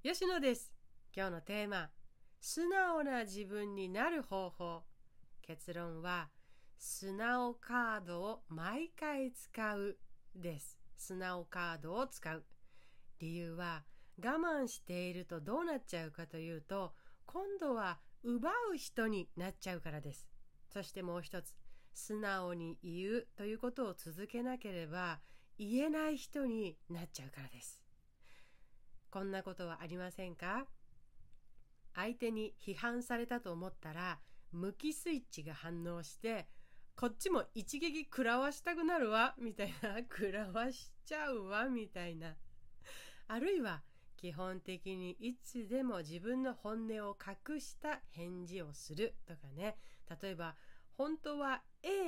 吉野です。今日のテーマ、素直な自分になる方法。結論は、素直カードを毎回使うです。素直カードを使う。理由は、我慢しているとどうなっちゃうかというと、今度は奪う人になっちゃうからです。そしてもう一つ、素直に言うということを続けなければ、言えない人になっちゃうからです。こんなことはありませんか？相手に批判されたと思ったら、無気スイッチが反応して、こっちも一撃食らわしたくなるわ、みたいな、食らわしちゃうわ、みたいな。あるいは、基本的にいつでも自分の本音を隠した返事をするとかね。例えば、本当は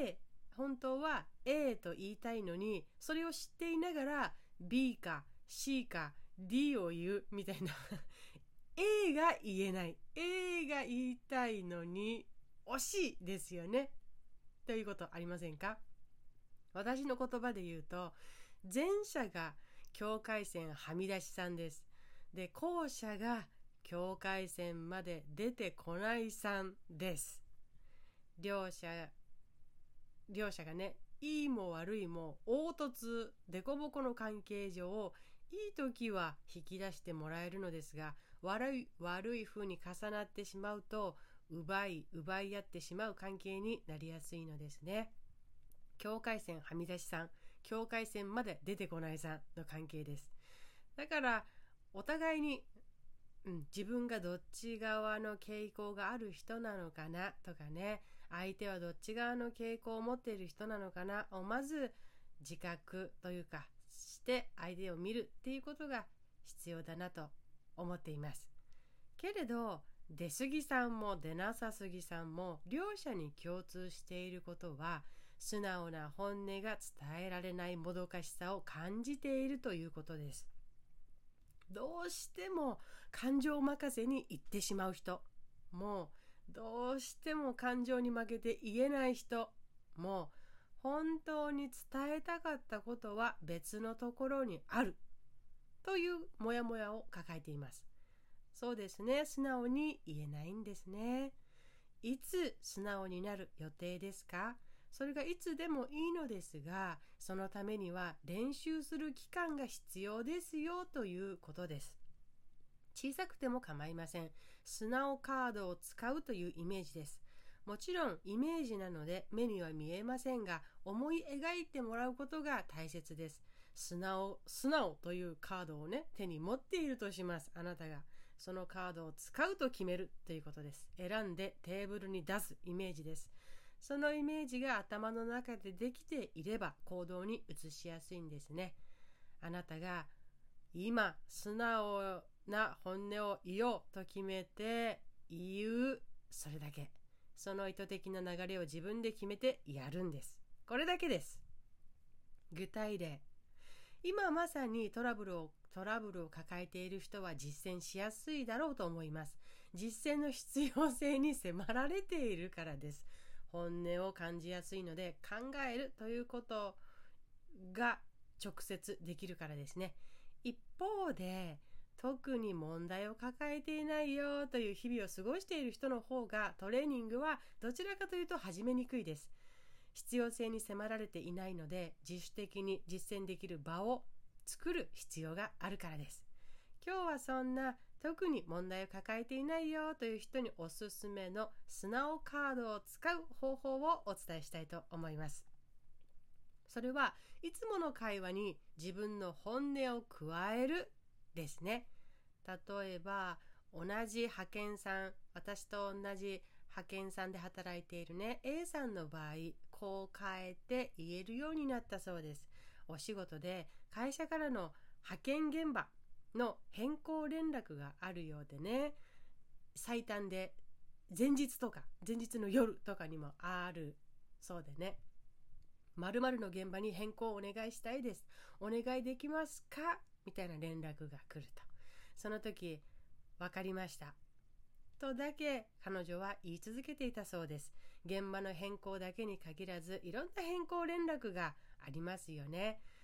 A と言いたいのに、それを知っていながら B か C か D を言うみたいな。A が言えない。A が言いたいのに惜しいですよね。ということありませんか？私の言葉で言うと、前者が境界線はみ出しさんです。で、後者が境界線まで出てこないさんです。両者がね、いいも悪いも凹凸、凸凹の関係上、いい時は引き出してもらえるのですが、悪い風に重なってしまうと、奪い合ってしまう関係になりやすいのですね。境界線はみ出しさん、境界線まで出てこないさんの関係です。だから、お互いに、自分がどっち側の傾向がある人なのかなとかね、相手はどっち側の傾向を持っている人なのかなをまず自覚というかして相手を見るっていうことが必要だなと思っています。けれど、出過ぎさんも出なさすぎさんも両者に共通していることは、素直な本音が伝えられないもどかしさを感じているということです。どうしても感情任せに言ってしまう人も、どうしても感情に負けて言えない人も、本当に伝えたかったことは別のところにあるというモヤモヤを抱えています。そうですね、素直に言えないんですね。いつ素直になる予定ですか？それがいつでもいいのですが、そのためには練習する期間が必要ですよということです。小さくても構いません。素直カードを使うというイメージです。もちろんイメージなので目には見えませんが、思い描いてもらうことが大切です。素直というカードをね、手に持っているとします。あなたがそのカードを使うと決めるということです。選んでテーブルに出すイメージです。そのイメージが頭の中でできていれば行動に移しやすいんですね。あなたが今素直な本音を言おうと決めて言う、それだけ。その意図的な流れを自分で決めてやるんです。これだけです。具体例。今まさにトラブルを抱えている人は実践しやすいだろうと思います。実践の必要性に迫られているからです。本音を感じやすいので、考えるということが直接できるからですね。一方で、特に問題を抱えていないよという日々を過ごしている人の方が、トレーニングはどちらかというと始めにくいです。必要性に迫られていないので、自主的に実践できる場を作る必要があるからです。今日はそんな特に問題を抱えていないよという人におすすめの素直カードを使う方法をお伝えしたいと思います。それはいつもの会話に自分の本音を加えるですね。例えば、同じ派遣さん、私と同じ派遣さんで働いているね A さんの場合、こう変えて言えるようになったそうです。お仕事で会社からの派遣現場の変更連絡があるようでね、最短で前日の夜とかにもあるそうでね、〇〇の現場に変更をお願いしたいです、お願いできますか、みたいな連絡が来ると、その時、わかりましたとだけ彼女は言い続けていたそうです。現場の変更だけに限らず、いろんな変更連絡がありますよね。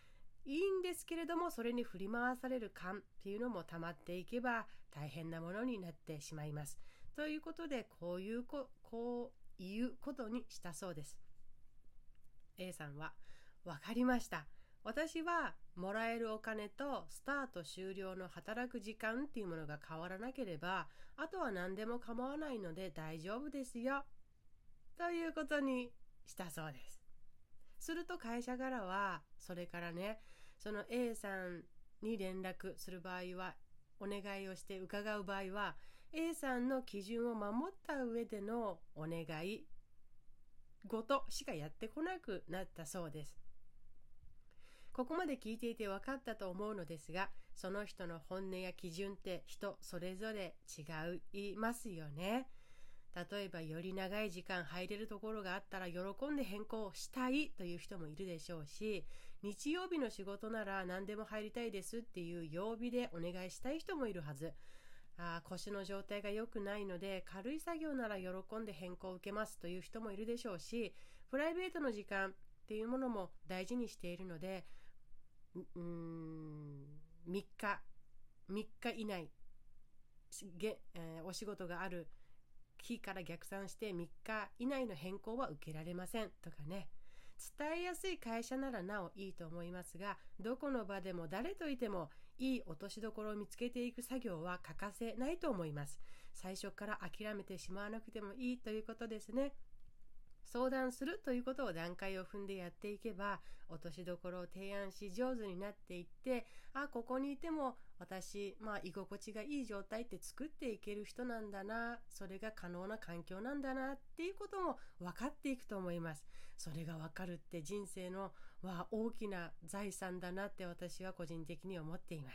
いいんですけれども、それに振り回される感っていうのも溜まっていけば大変なものになってしまいます。ということで、こういうことにしたそうです。A さんは、わかりました。私はもらえるお金とスタート終了の働く時間っていうものが変わらなければ、あとは何でも構わないので大丈夫ですよ。ということにしたそうです。すると会社からは、それからね、その A さんに連絡する場合は、お願いをして伺う場合は、A さんの基準を守った上でのお願い事しかやってこなくなったそうです。ここまで聞いていて分かったと思うのですが、その人の本音や基準って人それぞれ違いますよね。例えばより長い時間入れるところがあったら喜んで変更したいという人もいるでしょうし、日曜日の仕事なら何でも入りたいですっていう曜日でお願いしたい人もいるはず。腰の状態が良くないので軽い作業なら喜んで変更を受けますという人もいるでしょうし、プライベートの時間っていうものも大事にしているので、3日以内、お仕事がある日から逆算して3日以内の変更は受けられませんとかね。伝えやすい会社ならなおいいと思いますが、どこの場でも誰といてもいい落としどころを見つけていく作業は欠かせないと思います。最初から諦めてしまわなくてもいいということですね。相談するということを段階を踏んでやっていけば、落としどころを提案し上手になっていって、ここにいても私、居心地がいい状態って作っていける人なんだな、それが可能な環境なんだなっていうことも分かっていくと思います。それが分かるって人生の大きな財産だなって私は個人的に思っています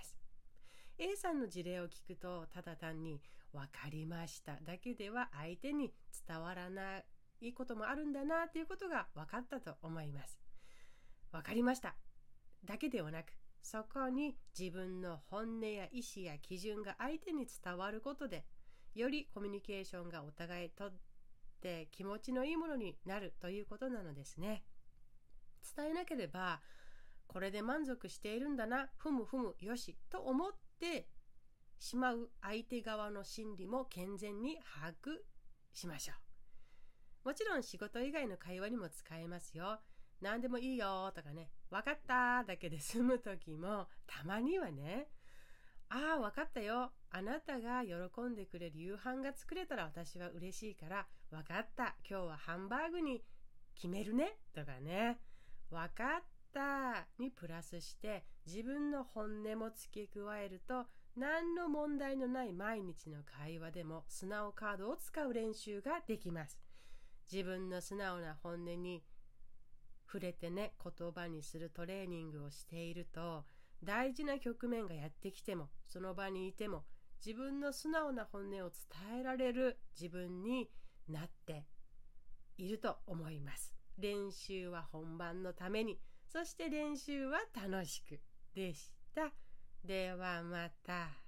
。A さんの事例を聞くと、ただ単に分かりましただけでは相手に伝わらないこともあるんだなということが分かったと思います。分かりましただけではなく、そこに自分の本音や意思や基準が相手に伝わることで、よりコミュニケーションがお互いとって気持ちのいいものになるということなのですね。伝えなければ、これで満足しているんだな、ふむふむよしと思ってしまう相手側の心理も健全に把握しましょう。もちろん仕事以外の会話にも使えますよ。何でもいいよとかね、分かっただけで済む時もたまにはね、分かったよ、あなたが喜んでくれる夕飯が作れたら私は嬉しいから、分かった、今日はハンバーグに決めるねとかね、分かったにプラスして自分の本音も付け加えると、何の問題のない毎日の会話でも素直カードを使う練習ができます。自分の素直な本音に触れてね、言葉にするトレーニングをしていると、大事な局面がやってきても、その場にいても自分の素直な本音を伝えられる自分になっていると思います。練習は本番のために、そして練習は楽しくでした。ではまた。